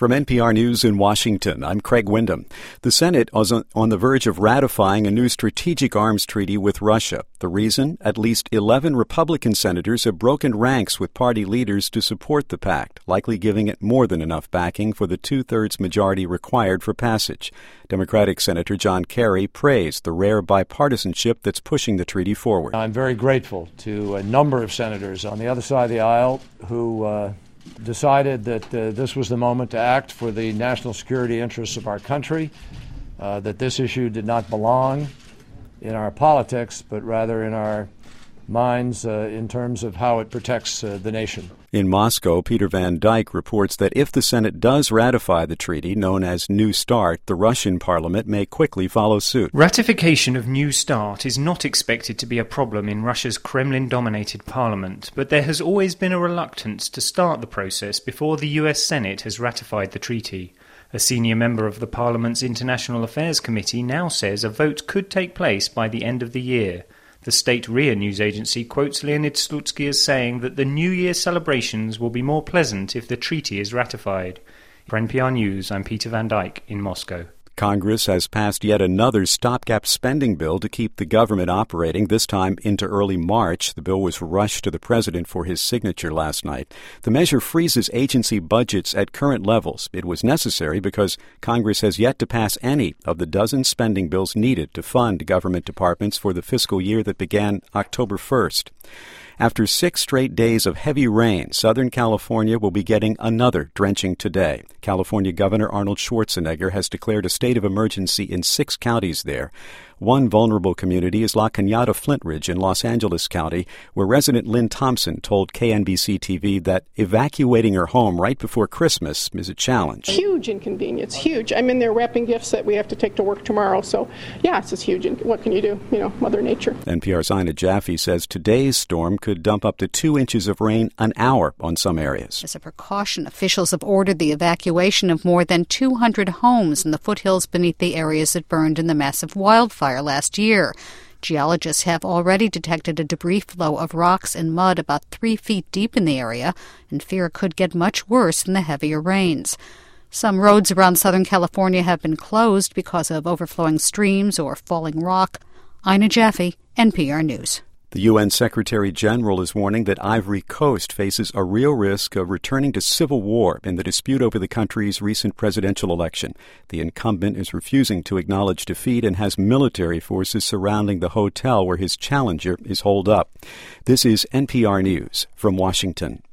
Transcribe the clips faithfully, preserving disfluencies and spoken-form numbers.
From N P R News in Washington, I'm Craig Windham. The Senate is on the verge of ratifying a new strategic arms treaty with Russia. The reason? At least eleven Republican senators have broken ranks with party leaders to support the pact, likely giving it more than enough backing for the two-thirds majority required for passage. Democratic Senator John Kerry praised the rare bipartisanship that's pushing the treaty forward. I'm very grateful to a number of senators on the other side of the aisle who uh, decided that uh, this was the moment to act for the national security interests of our country, uh, that this issue did not belong in our politics, but rather in our minds uh, in terms of how it protects uh, the nation. In Moscow, Peter Van Dyke reports that if the Senate does ratify the treaty, known as New START, the Russian parliament may quickly follow suit. Ratification of New START is not expected to be a problem in Russia's Kremlin-dominated parliament, but there has always been a reluctance to start the process before the U S Senate has ratified the treaty. A senior member of the Parliament's International Affairs Committee now says a vote could take place by the end of the year. The state R I A news agency quotes Leonid Slutsky as saying that the New Year celebrations will be more pleasant if the treaty is ratified. For N P R News, I'm Peter Van Dyke in Moscow. Congress has passed yet another stopgap spending bill to keep the government operating, this time into early March. The bill was rushed to the president for his signature last night. The measure freezes agency budgets at current levels. It was necessary because Congress has yet to pass any of the dozen spending bills needed to fund government departments for the fiscal year that began October first. After six straight days of heavy rain, Southern California will be getting another drenching today. California Governor Arnold Schwarzenegger has declared a state of emergency in six counties there. One vulnerable community is La Cañada Flintridge in Los Angeles County, where resident Lynn Thompson told K N B C T V that evacuating her home right before Christmas is a challenge. Huge inconvenience, huge. I'm in there wrapping gifts that we have to take to work tomorrow. So, yeah, it's just huge. And what can you do? You know, Mother Nature. N P R's Ina Jaffe says today's storm could dump up to two inches of rain an hour on some areas. As a precaution, officials have ordered the evacuation of more than two hundred homes in the foothills beneath the areas that burned in the massive wildfire last year. Geologists have already detected a debris flow of rocks and mud about three feet deep in the area, and fear it could get much worse in the heavier rains. Some roads around Southern California have been closed because of overflowing streams or falling rock. Ina Jaffe, N P R News. The U N Secretary General is warning that Ivory Coast faces a real risk of returning to civil war in the dispute over the country's recent presidential election. The incumbent is refusing to acknowledge defeat and has military forces surrounding the hotel where his challenger is holed up. This is N P R News from Washington.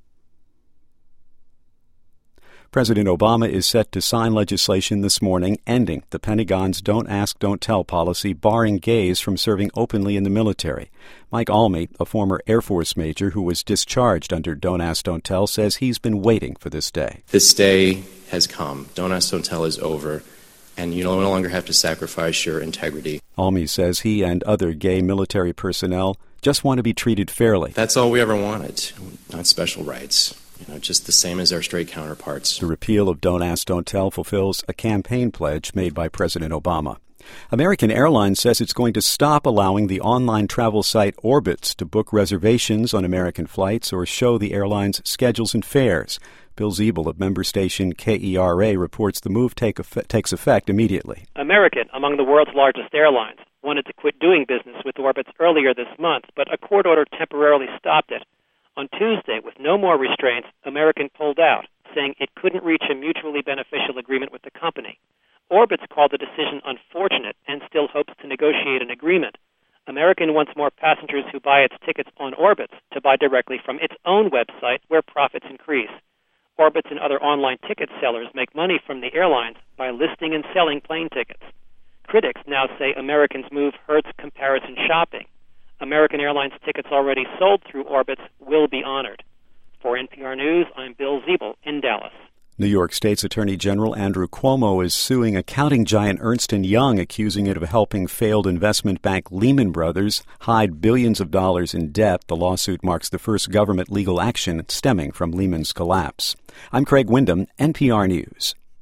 President Obama is set to sign legislation this morning ending the Pentagon's Don't Ask, Don't Tell policy, barring gays from serving openly in the military. Mike Almy, a former Air Force major who was discharged under Don't Ask, Don't Tell, says he's been waiting for this day. This day has come. Don't Ask, Don't Tell is over, and you no longer have to sacrifice your integrity. Almy says he and other gay military personnel just want to be treated fairly. That's all we ever wanted, not special rights. You know, just the same as our straight counterparts. The repeal of Don't Ask, Don't Tell fulfills a campaign pledge made by President Obama. American Airlines says it's going to stop allowing the online travel site Orbitz to book reservations on American flights or show the airline's schedules and fares. Bill Ziebel of member station K E R A reports the move take effect, takes effect immediately. American, among the world's largest airlines, wanted to quit doing business with Orbitz earlier this month, but a court order temporarily stopped it. On Tuesday, with no more restraints, American pulled out, saying it couldn't reach a mutually beneficial agreement with the company. Orbitz called the decision unfortunate and still hopes to negotiate an agreement. American wants more passengers who buy its tickets on Orbitz to buy directly from its own website where profits increase. Orbitz and other online ticket sellers make money from the airlines by listing and selling plane tickets. Critics now say American's move hurts comparison shopping. American Airlines tickets already sold through Orbitz will be honored. For N P R News, I'm Bill Ziebel in Dallas. New York State's Attorney General Andrew Cuomo is suing accounting giant Ernst and Young, accusing it of helping failed investment bank Lehman Brothers hide billions of dollars in debt. The lawsuit marks the first government legal action stemming from Lehman's collapse. I'm Craig Windham, N P R News.